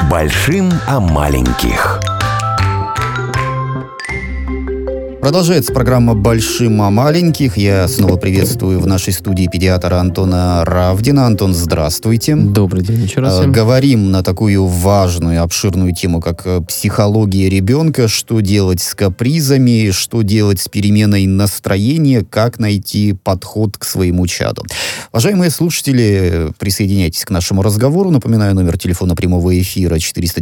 Большим о маленьких. Продолжается программа «Большим о маленьких». Я снова приветствую в нашей студии педиатра Антона Равдина. Антон, здравствуйте. Добрый день еще раз. Говорим на такую важную, обширную тему, как психология ребенка. Что делать с капризами, что делать с переменой настроения, как найти подход к своему чаду. Уважаемые слушатели, присоединяйтесь к нашему разговору. Напоминаю, номер телефона прямого эфира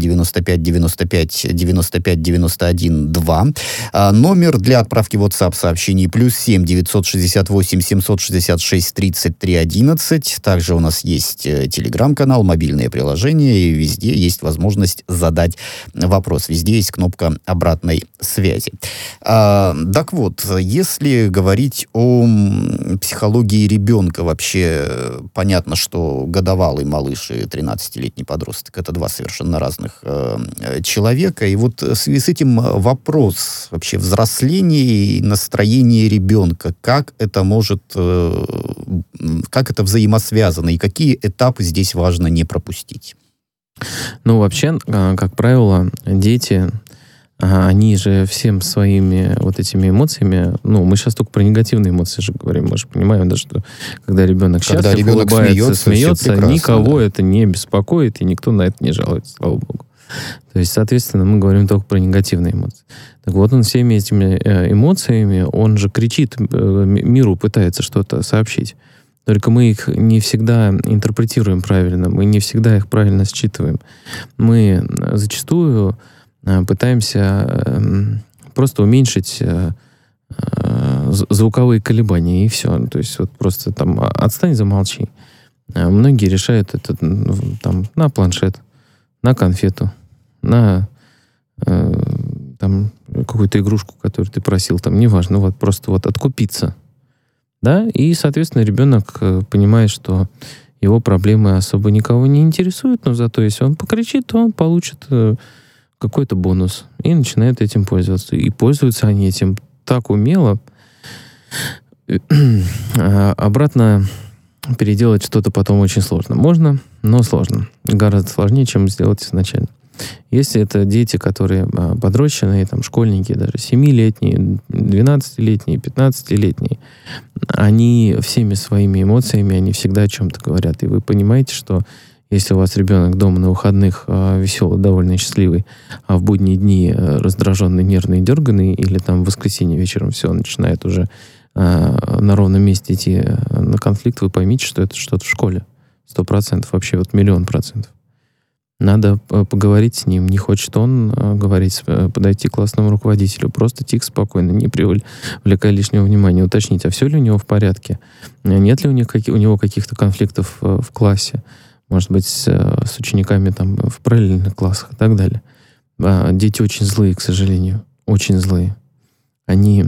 495-95-95-91-2. Номер для отправки WhatsApp сообщений +7 968 766 33 11. Также у нас есть телеграм-канал, мобильное приложение, и везде есть возможность задать вопрос. Везде есть кнопка обратной связи. Так вот, если говорить о психологии ребенка, вообще понятно, что годовалый малыш и 13-летний подросток — это два совершенно разных человека. И вот в связи с этим вопрос вообще взросления и настроение ребенка, как это может, как это взаимосвязано и какие этапы здесь важно не пропустить? Ну, вообще, как правило, дети, они же всем своими вот этими эмоциями, ну, мы сейчас только про негативные эмоции же говорим, мы же понимаем, да, что когда ребенок счастлив, улыбается, смеется, никого это не беспокоит, и никто на это не жалуется, слава богу. То есть, соответственно, мы говорим только про негативные эмоции. Так вот, он всеми этими эмоциями, он же кричит миру, пытается что-то сообщить. Только мы их не всегда интерпретируем правильно, мы не всегда их правильно считываем. Мы зачастую пытаемся просто уменьшить звуковые колебания, и все. То есть вот просто там отстань, замолчи. Многие решают это там на планшет, на конфету, на там какую-то игрушку, которую ты просил, там, неважно, вот просто вот откупиться. Да, и, соответственно, ребенок понимает, что его проблемы особо никого не интересуют, но зато если он покричит, то он получит какой-то бонус и начинает этим пользоваться. И пользуются они этим так умело. Обратно переделать что-то потом очень сложно. Можно, но сложно. Гораздо сложнее, чем сделать изначально. Если это дети, которые подрощенные, там, школьники, даже 7-летние, 12-летние, 15-летние, они всеми своими эмоциями, они всегда о чем-то говорят. И вы понимаете, что если у вас ребенок дома на выходных веселый, довольно счастливый, а в будние дни раздраженный, нервный, дерганный, или там в воскресенье вечером все начинает уже на ровном месте идти на конфликт, вы поймите, что это что-то в школе. 100%, вообще вот 1000000%. Надо поговорить с ним. Не хочет он говорить, подойти к классному руководителю. Просто тихо, спокойно, не привлекая лишнего внимания. Уточнить, а все ли у него в порядке? Нет ли у него каких-то конфликтов в классе? Может быть, с учениками там в параллельных классах и так далее. Дети очень злые, к сожалению. Очень злые. Они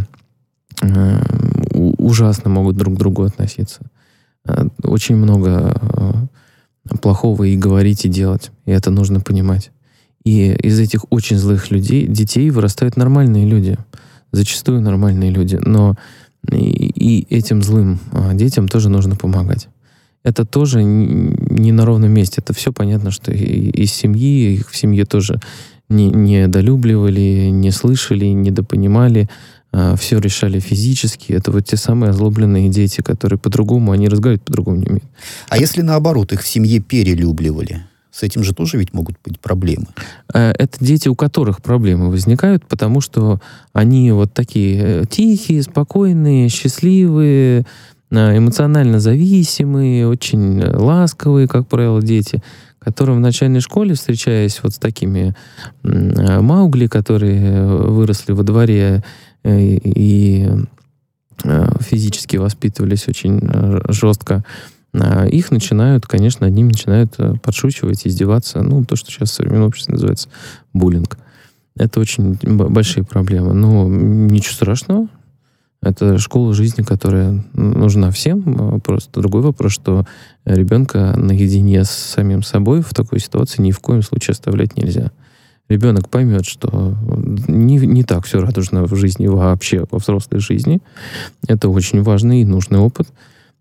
ужасно могут друг к другу относиться. Очень много плохого и говорить, и делать. И это нужно понимать. И из этих очень злых детей вырастают нормальные люди. Зачастую нормальные люди. Но и этим злым детям тоже нужно помогать. Это тоже не на ровном месте. Это все понятно, что из семьи, их в семье тоже не недолюбливали, не слышали, недопонимали. Все решали физически. Это вот те самые озлобленные дети, которые по-другому, они разговаривать по-другому не умеют. А если наоборот, их в семье перелюбливали? С этим же тоже ведь могут быть проблемы. Это дети, у которых проблемы возникают, потому что они вот такие тихие, спокойные, счастливые, эмоционально зависимые, очень ласковые, как правило, дети, которым в начальной школе, встречаясь вот с такими Маугли, которые выросли во дворе и физически воспитывались очень жестко, их начинают, конечно, над ними начинают подшучивать, издеваться. Ну, то, что сейчас в современном обществе называется буллинг. Это очень большие проблемы. Но ничего страшного. Это школа жизни, которая нужна всем. Просто другой вопрос, что ребенка наедине с самим собой в такой ситуации ни в коем случае оставлять нельзя. Ребенок поймет, что не так все радужно в жизни вообще, во взрослой жизни. Это очень важный и нужный опыт.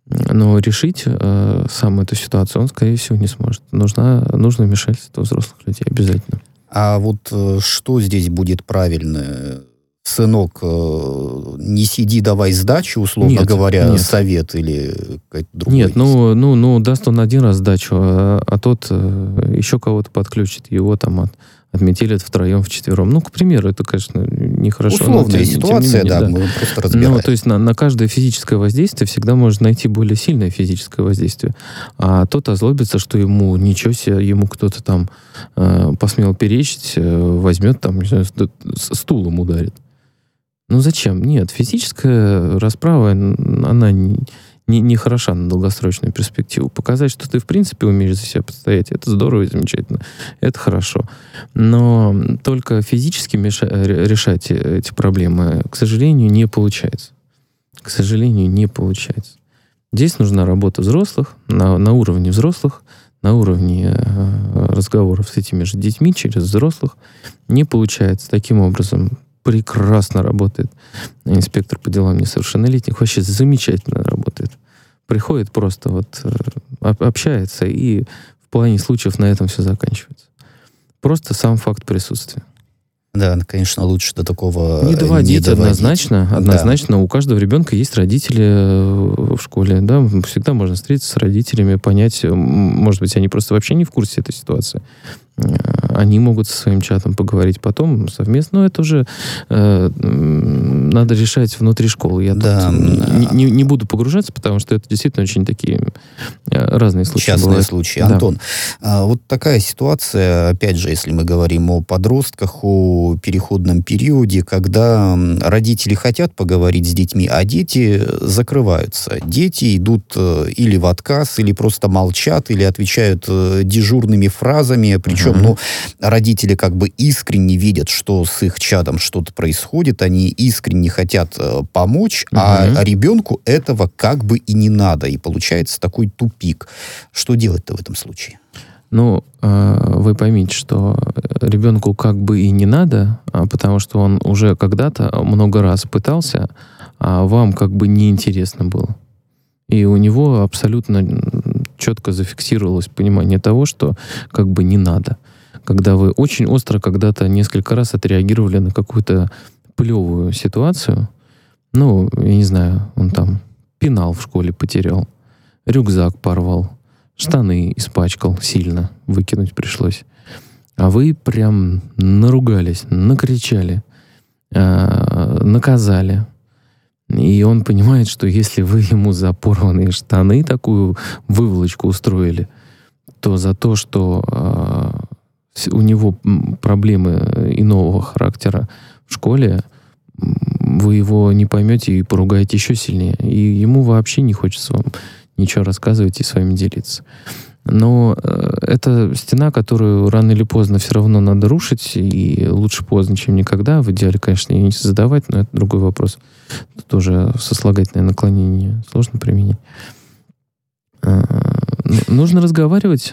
Но решить сам эту ситуацию он, скорее всего, не сможет. Нужно вмешательство взрослых людей обязательно. А вот что здесь будет правильно? Сынок, не сиди, давай сдачу, условно говоря, нет. совет или какой-то другой? Нет, ну, даст он один раз сдачу, а тот еще кого-то подключит, его там отметелят втроем, вчетвером. Ну, к примеру, это, конечно, нехорошо. Условная ситуация, да, мы просто разбираем. Ну, то есть на каждое физическое воздействие всегда можно найти более сильное физическое воздействие. А тот озлобится, что ему ничего себе, ему кто-то там посмел перечить, возьмет там, не знаю, стулом ударит. Ну, зачем? Нет, физическая расправа, она не хороша на долгосрочную перспективу. Показать, что ты в принципе умеешь за себя постоять, это здорово и замечательно. Это хорошо. Но только физически решать эти проблемы, к сожалению, не получается. К сожалению, не получается. Здесь нужна работа взрослых, на уровне взрослых, на уровне разговоров с этими же детьми через взрослых. Не получается таким образом. Прекрасно работает инспектор по делам несовершеннолетних. Вообще замечательно работает. Приходит просто общается, и в плане случаев на этом все заканчивается. Просто сам факт присутствия. Да, конечно, лучше до такого не доводить. Однозначно. Да. У каждого ребенка есть родители в школе. Да? Всегда можно встретиться с родителями, понять, может быть, они просто вообще не в курсе этой ситуации. Они могут со своим чатом поговорить потом совместно, но это уже надо решать внутри школы. Я тут не буду погружаться, потому что это действительно очень такие разные случаи. Частные бывают. случаи. Да. Антон, вот такая ситуация, опять же, если мы говорим о подростках, о переходном периоде, когда родители хотят поговорить с детьми, а дети закрываются. Дети идут или в отказ, или просто молчат, или отвечают дежурными фразами, причем родители как бы искренне видят, что с их чадом что-то происходит, они искренне хотят помочь, а ребенку этого как бы и не надо. И получается такой тупик. Что делать-то в этом случае? Ну, вы поймите, что ребенку как бы и не надо, потому что он уже когда-то много раз пытался, а вам как бы неинтересно было. И у него абсолютно четко зафиксировалось понимание того, что как бы не надо. Когда вы очень остро когда-то несколько раз отреагировали на какую-то плевую ситуацию, ну, я не знаю, он там пенал в школе потерял, рюкзак порвал, штаны испачкал сильно, выкинуть пришлось. А вы прям наругались, накричали, наказали. И он понимает, что если вы ему за порванные штаны такую выволочку устроили, то за то, что у него проблемы иного характера в школе, вы его не поймете и поругаете еще сильнее. И ему вообще не хочется вам ничего рассказывать и с вами делиться. Но это стена, которую рано или поздно все равно надо рушить, и лучше поздно, чем никогда. В идеале, конечно, ее не создавать, но это другой вопрос. Тут тоже сослагательное наклонение сложно применить. Нужно разговаривать,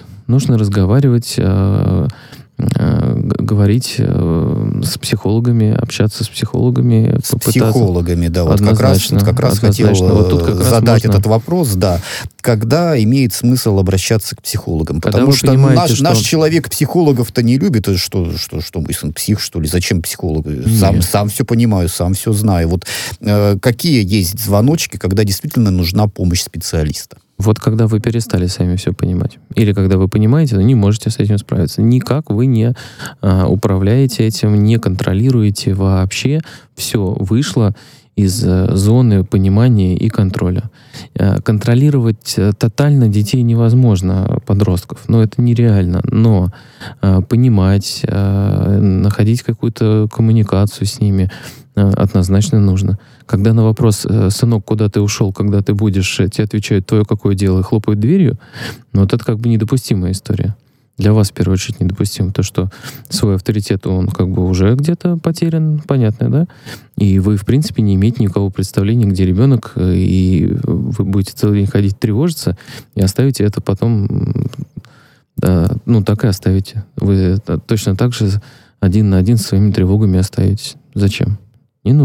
говорить с психологами, общаться с психологами. С психологами, да. Вот как раз хотел задать этот вопрос, да. Когда имеет смысл обращаться к психологам? Потому что наш человек психологов-то не любит. Что мой сын псих, что ли? Зачем психолог? Сам все понимаю, сам все знаю. Вот какие есть звоночки, когда действительно нужна помощь специалиста? Вот когда вы перестали сами все понимать. Или когда вы понимаете, но не можете с этим справиться. Никак вы не управляете этим, не контролируете вообще. Все вышло из зоны понимания и контроля. Контролировать тотально детей невозможно, подростков. Но это нереально. Но понимать, находить какую-то коммуникацию с ними однозначно нужно. Когда на вопрос: сынок, куда ты ушел, когда ты будешь, тебе отвечают: твое какое дело, и хлопают дверью, но вот это как бы недопустимая история. Для вас, в первую очередь, недопустимо. То, что свой авторитет, он как бы уже где-то потерян, понятно, да? И вы, в принципе, не имеете никакого представления, где ребенок, и вы будете целый день ходить тревожиться, и оставите это потом, так и оставите. Вы точно так же один на один со своими тревогами остаетесь. Зачем? Не нужно.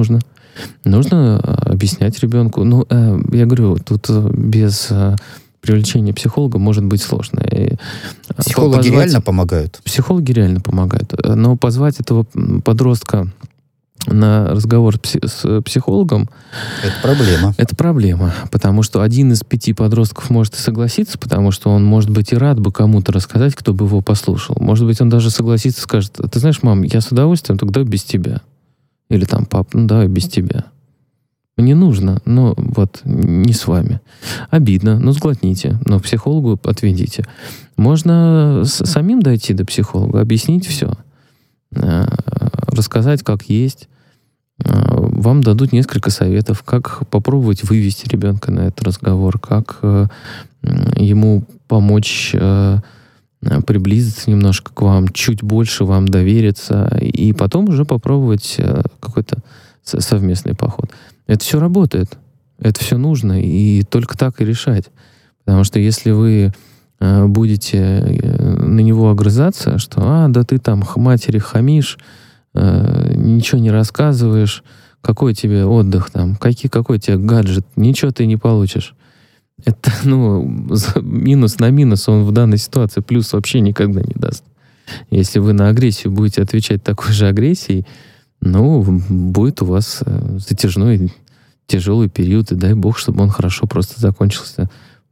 Нужно объяснять ребенку. Ну, я говорю, тут без привлечения психолога может быть сложно. Психологи реально помогают? Психологи реально помогают. Но позвать этого подростка на разговор с психологом... Это проблема. Это проблема, потому что 1 из 5 подростков может и согласиться, потому что он, может быть, и рад бы кому-то рассказать, кто бы его послушал. Может быть, он даже согласится и скажет: ты знаешь, мам, я с удовольствием, тогда без тебя. Или там: пап, ну давай без тебя. Мне нужно, но вот не с вами. Обидно, но сглотните, но к психологу отведите. Можно самим дойти до психолога, объяснить все, рассказать, как есть. Вам дадут несколько советов, как попробовать вывести ребенка на этот разговор, как ему помочь приблизиться немножко к вам, чуть больше вам довериться, и потом уже попробовать какой-то совместный поход. Это все работает, это все нужно, и только так и решать. Потому что если вы будете на него огрызаться, что да ты там матери хамишь, ничего не рассказываешь, какой тебе отдых там, какой тебе гаджет, ничего ты не получишь. Это, минус на минус он в данной ситуации плюс вообще никогда не даст. Если вы на агрессию будете отвечать такой же агрессией, будет у вас затяжной, тяжелый период, и дай бог, чтобы он хорошо просто закончился.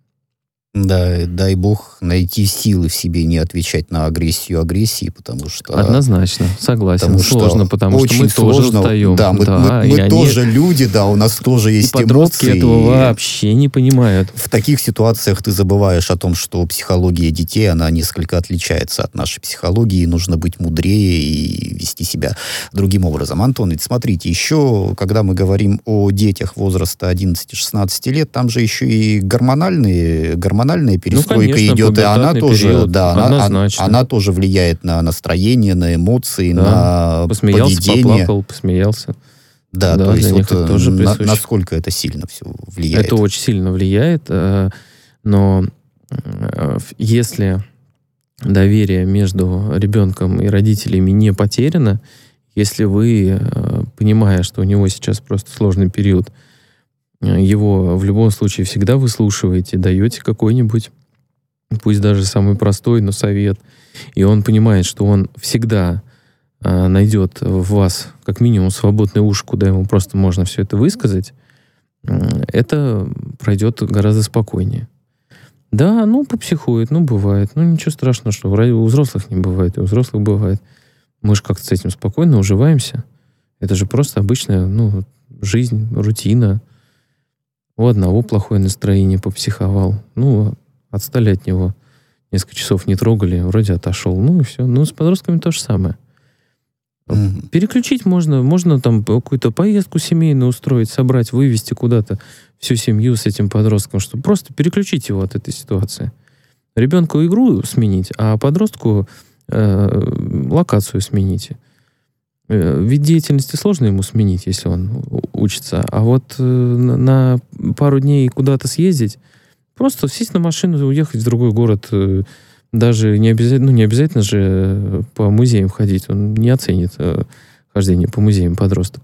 Да, дай бог найти силы в себе не отвечать на агрессию агрессии, потому что... Однозначно, согласен. Сложно, потому что мы тоже устаем. Да, мы тоже люди, да, у нас тоже есть эмоции. Подростки этого вообще не понимают. В таких ситуациях ты забываешь о том, что психология детей, она несколько отличается от нашей психологии, нужно быть мудрее и вести себя другим образом. Антон, ведь смотрите, еще, когда мы говорим о детях возраста 11-16 лет, там же еще и гормональная перестройка конечно, идет, и она тоже, период, она тоже влияет на настроение, на эмоции, на посмеялся, поведение. поплакал, посмеялся. Да, то есть тоже насколько это сильно все влияет. Это очень сильно влияет, но если доверие между ребенком и родителями не потеряно, если вы, понимая, что у него сейчас просто сложный период, его в любом случае всегда выслушиваете, даете какой-нибудь, пусть даже самый простой, но совет, и он понимает, что он всегда найдет в вас как минимум свободное ушко, куда ему просто можно все это высказать, это пройдет гораздо спокойнее. Да, попсихует, бывает. Ничего страшного, что у взрослых не бывает, и у взрослых бывает. Мы же как-то с этим спокойно уживаемся. Это же просто обычная, жизнь, рутина. У одного плохое настроение, попсиховал. Отстали от него. Несколько часов не трогали, вроде отошел. И все. С подростками то же самое. Переключить можно там какую-то поездку семейную устроить, собрать, вывести куда-то всю семью с этим подростком, чтобы просто переключить его от этой ситуации. Ребенку игру сменить, а подростку локацию смените. Вид деятельности сложно ему сменить, если он учится. А вот на пару дней куда-то съездить, просто сесть на машину и уехать в другой город, даже не обязательно же по музеям ходить. Он не оценит хождение по музеям подросток.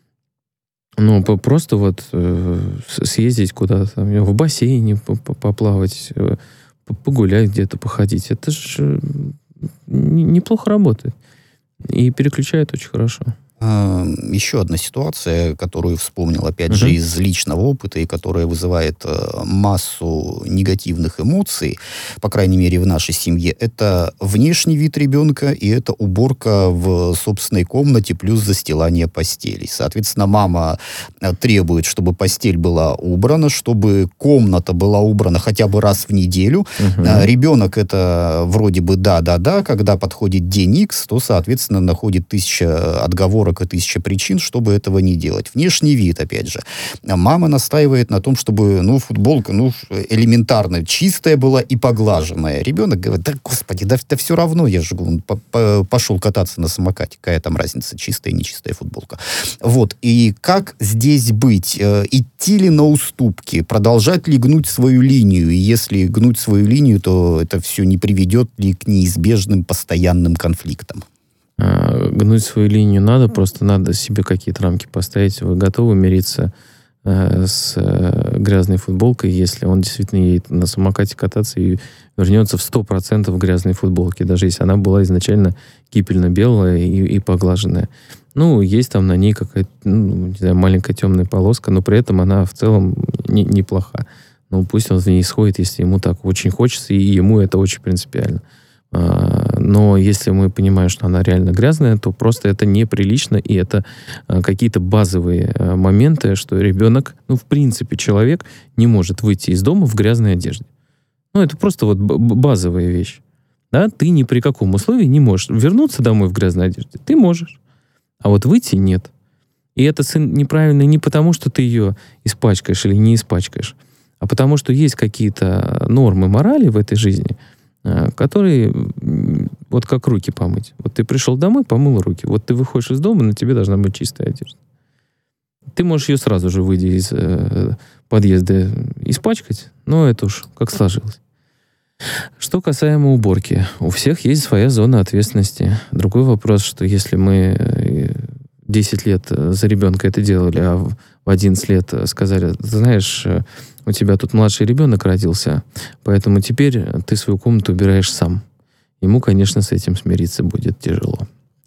Просто съездить куда-то, в бассейне поплавать, погулять где-то, походить. Это же неплохо работает. И переключает очень хорошо. Еще одна ситуация, которую вспомнил, опять же, из личного опыта, и которая вызывает массу негативных эмоций, по крайней мере, в нашей семье, это внешний вид ребенка, и это уборка в собственной комнате, плюс застилание постелей. Соответственно, мама требует, чтобы постель была убрана, чтобы комната была убрана хотя бы раз в неделю. Ребенок это вроде бы да-да-да, когда подходит день X, то, соответственно, находит 1000 отговорок и 1000 причин, чтобы этого не делать. Внешний вид, опять же. Мама настаивает на том, чтобы, футболка, элементарно чистая была и поглаженная. Ребенок говорит: да, господи, да все равно, я же пошел кататься на самокате. Какая там разница, чистая и нечистая футболка. И как здесь быть? Идти ли на уступки? Продолжать ли гнуть свою линию? И если гнуть свою линию, то это все не приведет ли к неизбежным постоянным конфликтам? Гнуть свою линию надо себе какие-то рамки поставить. Вы готовы мириться с грязной футболкой, если он действительно едет на самокате кататься и вернется в 100% в грязной футболке, даже если она была изначально кипельно-белая и поглаженная. Есть там на ней какая-то, не знаю, маленькая темная полоска, но при этом она в целом неплоха. Пусть он в ней сходит, если ему так очень хочется, и ему это очень принципиально. Но если мы понимаем, что она реально грязная, то просто это неприлично, и это какие-то базовые моменты, что ребенок, в принципе, человек не может выйти из дома в грязной одежде. Это просто базовая вещь. Да? Ты ни при каком условии не можешь вернуться домой в грязной одежде. Ты можешь. А вот выйти нет. И это неправильно не потому, что ты ее испачкаешь или не испачкаешь, а потому что есть какие-то нормы морали в этой жизни, которые вот как руки помыть. Вот ты пришел домой, помыл руки. Вот ты выходишь из дома, на тебе должна быть чистая одежда. Ты можешь ее сразу же, выйдя из подъезда, испачкать, но это уж как сложилось. Что касаемо уборки. У всех есть своя зона ответственности. Другой вопрос, что если мы 10 лет за ребенка это делали, а в 11 лет сказали, ты знаешь, у тебя тут младший ребенок родился, поэтому теперь ты свою комнату убираешь сам. Ему, конечно, с этим смириться будет тяжело.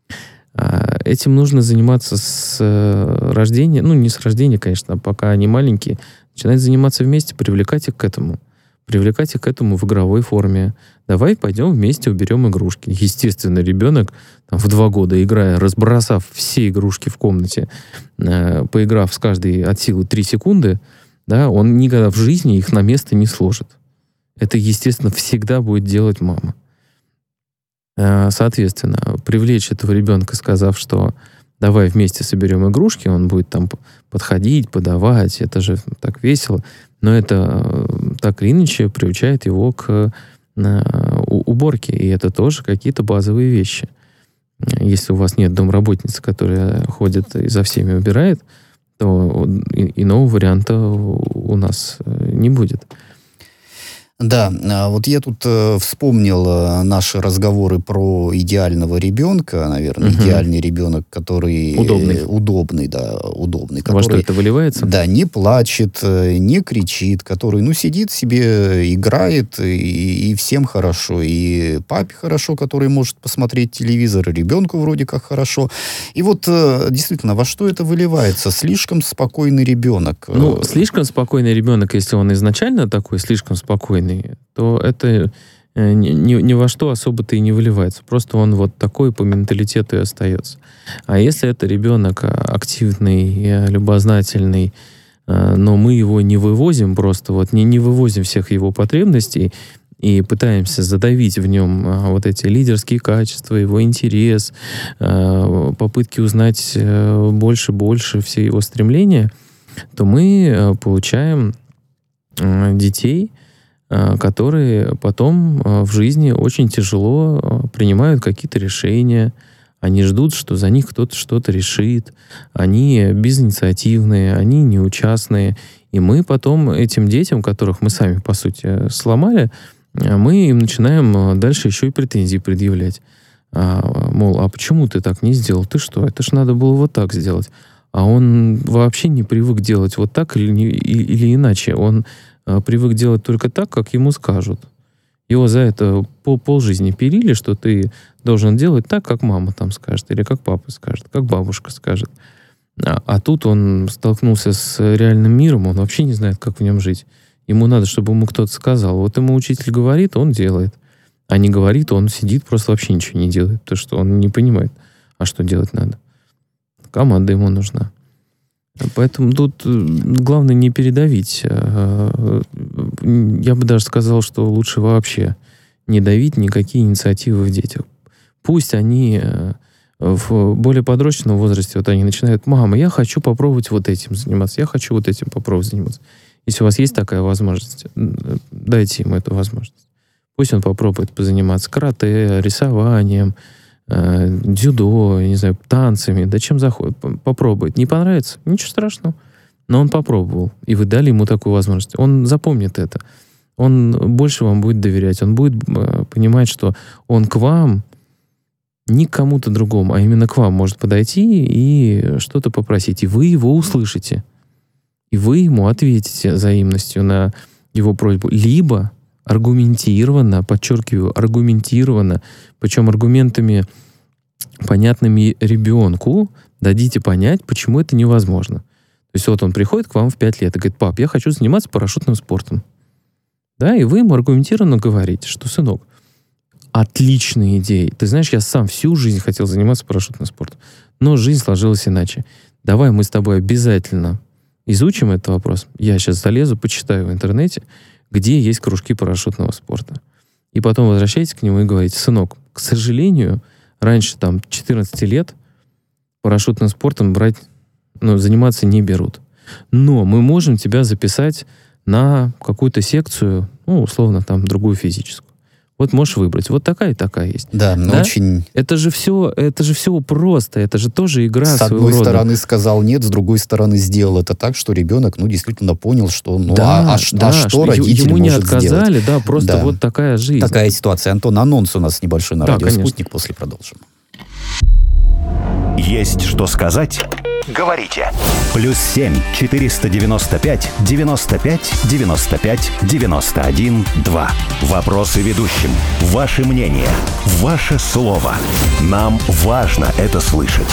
Этим нужно заниматься с рождения, не с рождения, конечно, а пока они маленькие, начинать заниматься вместе, привлекать их к этому. Привлекать их к этому в игровой форме. Давай пойдем вместе уберем игрушки. Естественно, ребенок в 2 года, играя, разбросав все игрушки в комнате, поиграв с каждой от силы 3 секунды, да, он никогда в жизни их на место не сложит. Это, естественно, всегда будет делать мама. Соответственно, привлечь этого ребенка, сказав, что давай вместе соберем игрушки, он будет там подходить, подавать, это же так весело. Но это так или иначе приучает его к уборке. И это тоже какие-то базовые вещи. Если у вас нет домработницы, которая ходит и за всеми убирает, то иного варианта у нас не будет. Да, вот я тут вспомнил наши разговоры про идеального ребенка, наверное, идеальный ребенок, который удобный, который, во что это выливается? Да, не плачет, не кричит, который, сидит себе, играет, и всем хорошо, и папе хорошо, который может посмотреть телевизор, и ребенку вроде как хорошо. И вот действительно, во что это выливается? Слишком спокойный ребенок. Слишком спокойный ребенок, если он изначально такой слишком спокойный, то это ни во что особо-то и не выливается. Просто он вот такой по менталитету и остается. А если это ребенок активный, любознательный, но мы его не вывозим просто, не вывозим всех его потребностей и пытаемся задавить в нем вот эти лидерские качества, его интерес, попытки узнать больше, все его стремления, то мы получаем детей, которые потом в жизни очень тяжело принимают какие-то решения. Они ждут, что за них кто-то что-то решит. Они безинициативные, они неучастные. И мы потом этим детям, которых мы сами, по сути, сломали, мы им начинаем дальше еще и претензии предъявлять. Мол, а почему ты так не сделал? Ты что? Это ж надо было вот так сделать. А он вообще не привык делать вот так или иначе. Он привык делать только так, как ему скажут. Его за это полжизни пилили, что ты должен делать так, как мама там скажет, или как папа скажет, как бабушка скажет. А тут он столкнулся с реальным миром, он вообще не знает, как в нем жить. Ему надо, чтобы ему кто-то сказал. Вот ему учитель говорит, он делает. А не говорит, он сидит, просто вообще ничего не делает, потому что он не понимает, а что делать надо. Команда ему нужна. Поэтому тут главное не передавить. Я бы даже сказал, что лучше вообще не давить никакие инициативы в детях. Пусть они в более подростковом возрасте, они начинают: мама, я хочу попробовать вот этим заниматься, я хочу вот этим попробовать заниматься. Если у вас есть такая возможность, дайте ему эту возможность. Пусть он попробует позаниматься карате, рисованием, дзюдо, не знаю, танцами, да чем заходит, попробует. Не понравится? Ничего страшного. Но он попробовал, и вы дали ему такую возможность. Он запомнит это. Он больше вам будет доверять. Он будет понимать, что он к вам не к кому-то другому, а именно к вам может подойти и что-то попросить. И вы его услышите. И вы ему ответите взаимностью на его просьбу. Либо аргументированно, подчеркиваю, аргументированно, причем аргументами, понятными ребенку, дадите понять, почему это невозможно. То есть вот он приходит к вам в 5 лет и говорит: пап, я хочу заниматься парашютным спортом. Да, и вы ему аргументированно говорите, что, сынок, отличная идея. Ты знаешь, я сам всю жизнь хотел заниматься парашютным спортом, но жизнь сложилась иначе. Давай мы с тобой обязательно изучим этот вопрос. Я сейчас залезу, почитаю в интернете, где есть кружки парашютного спорта. И потом возвращайтесь к нему и говорите: сынок, к сожалению, раньше 14 лет парашютным спортом заниматься не берут. Но мы можем тебя записать на какую-то секцию, условно, другую физическую. Вот можешь выбрать. Вот такая и такая есть. Да, но очень... Это же все просто. Это же тоже игра с своего одной рода. стороны сказал нет, с другой стороны сделал это так, что ребенок, действительно понял, что, что родитель ему не может отказали, сделать. Просто вот такая жизнь. Такая ситуация. Антон, анонс у нас небольшой на радио конечно. «Спутник», после продолжим. Есть что сказать? Говорите. +7 495 95 95 91 2. Вопросы ведущим. Ваше мнение. Ваше слово. Нам важно это слышать.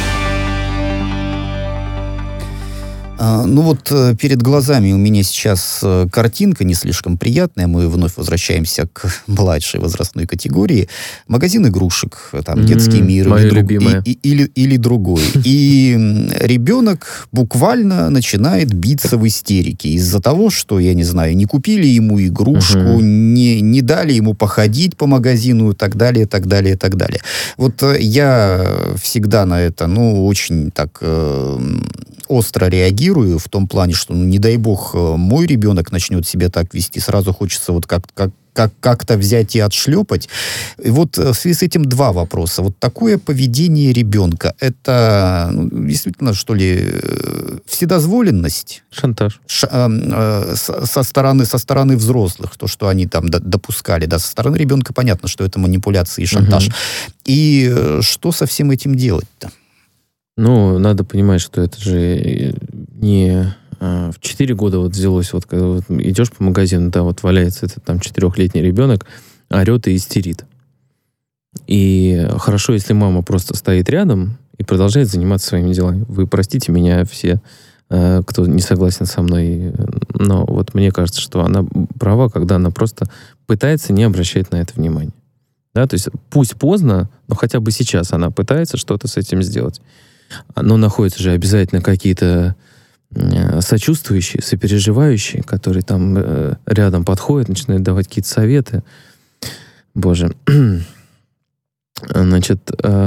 Перед глазами у меня сейчас картинка не слишком приятная. Мы вновь возвращаемся к младшей возрастной категории. Магазин игрушек, детский мир или другой. И ребенок буквально начинает биться в истерике из-за того, что, я не знаю, не купили ему игрушку, не дали ему походить по магазину и так далее, так далее, так далее. Вот я всегда на это, очень так... остро реагирую в том плане, что, не дай бог, мой ребенок начнет себя так вести, сразу хочется как-то взять и отшлепать. И вот в связи с этим 2 вопроса. Вот такое поведение ребенка, это действительно, что ли, вседозволенность? Шантаж. Со стороны взрослых, то, что они допускали. Да, со стороны ребенка понятно, что это манипуляция и шантаж. И что со всем этим делать-то? Надо понимать, что это же не в 4 года взялось, когда идешь по магазину, валяется этот 4-летний ребенок, орет и истерит. И хорошо, если мама просто стоит рядом и продолжает заниматься своими делами. Вы простите меня все, кто не согласен со мной, но мне кажется, что она права, когда она просто пытается не обращать на это внимания. Да, то есть пусть поздно, но хотя бы сейчас она пытается что-то с этим сделать. Но находятся же обязательно какие-то сочувствующие, сопереживающие, которые рядом подходят, начинают давать какие-то советы. Боже. Значит,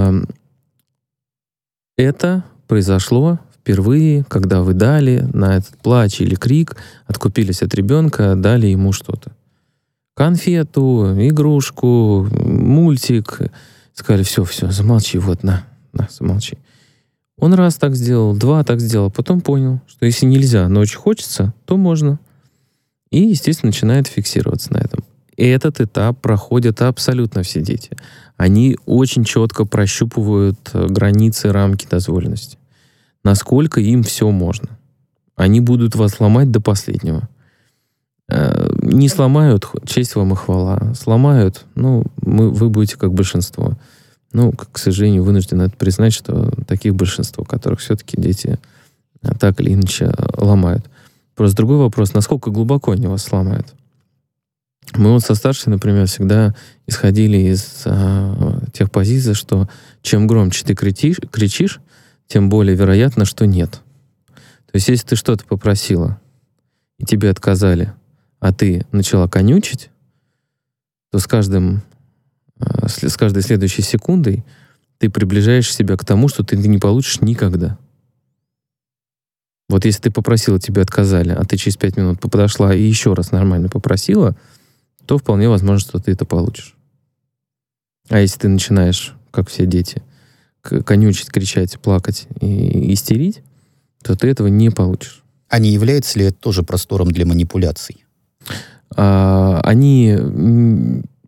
это произошло впервые, когда вы дали на этот плач или крик, откупились от ребенка, дали ему что-то. Конфету, игрушку, мультик. Сказали: все, замолчи, на, замолчи. Он раз так сделал, 2 так сделал, потом понял, что если нельзя, но очень хочется, то можно. И, естественно, начинает фиксироваться на этом. И этот этап проходят абсолютно все дети. Они очень четко прощупывают границы, рамки дозволенности. Насколько им все можно. Они будут вас ломать до последнего. Не сломают, честь вам и хвала. Сломают, вы будете как большинство. К сожалению, вынужден это признать, что таких большинство, которых все-таки дети так или иначе ломают. Просто другой вопрос, насколько глубоко они вас сломают. Мы со старшей, например, всегда исходили из тех позиций, что чем громче ты кричишь, тем более вероятно, что нет. То есть, если ты что-то попросила, и тебе отказали, а ты начала конючить, то с каждой следующей секундой ты приближаешь себя к тому, что ты не получишь никогда. Вот если ты попросила, тебе отказали, а ты через 5 минут подошла и еще раз нормально попросила, то вполне возможно, что ты это получишь. А если ты начинаешь, как все дети, конючить, кричать, плакать и истерить, то ты этого не получишь. А не является ли это тоже простором для манипуляций? Они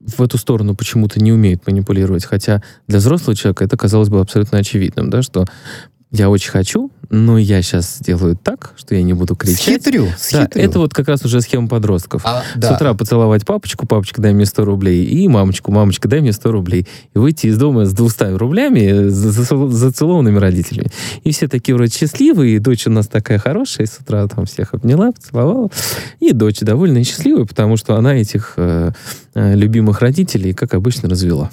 в эту сторону почему-то не умеют манипулировать. Хотя для взрослого человека это казалось бы абсолютно очевидным, да, что я очень хочу, но я сейчас сделаю так, что я не буду кричать. Схитрю. Да, это вот как раз уже схема подростков. С утра поцеловать папочку, папочка, дай мне 100 рублей, и мамочку, мамочка, дай мне 100 рублей. И выйти из дома с 200 рублями, зацелованными родителями. И все такие вроде счастливые, и дочь у нас такая хорошая, и с утра там всех обняла, поцеловала. И дочь довольно счастливая, потому что она этих любимых родителей, как обычно, развела.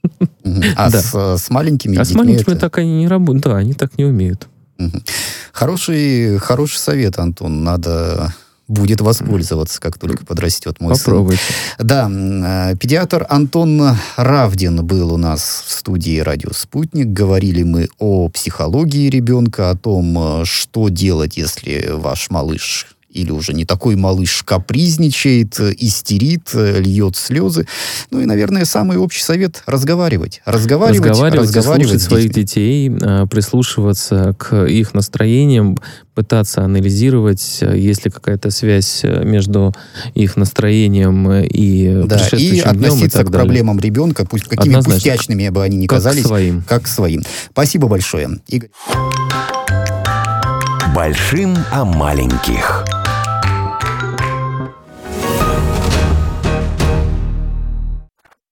С маленькими детьми... с маленькими так они не работают. Да, они так не умеют. Хороший совет, Антон. Надо будет воспользоваться, как только подрастет мой сын. Попробуйте. Да, педиатр Антон Равдин был у нас в студии «Радио Спутник». Говорили мы о психологии ребенка, о том, что делать, если ваш малыш или уже не такой малыш капризничает, истерит, льет слезы. Ну и, наверное, самый общий совет — разговаривать, слушать своих детей, прислушиваться к их настроениям, пытаться анализировать, есть ли какая-то связь между их настроением и предшествующим днем, и относиться к проблемам ребенка, пусть какими пустячными бы они ни казались, как к своим. Спасибо большое, Игорь. Большим о маленьких.